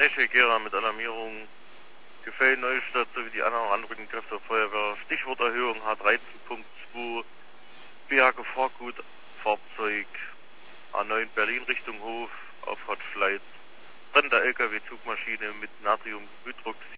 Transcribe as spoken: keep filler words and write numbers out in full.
Technik Gera mit Alarmierung. Gefäll Neustadt sowie die anderen anrückenden Kräfte der Feuerwehr. Stichworterhöhung H dreizehn Punkt zwei. B H Gefahrgut, Fahrzeug A neun Berlin Richtung Hof, Auffahrt Schleiz. Brennender L K W-Zugmaschine mit Natriumhydroxid.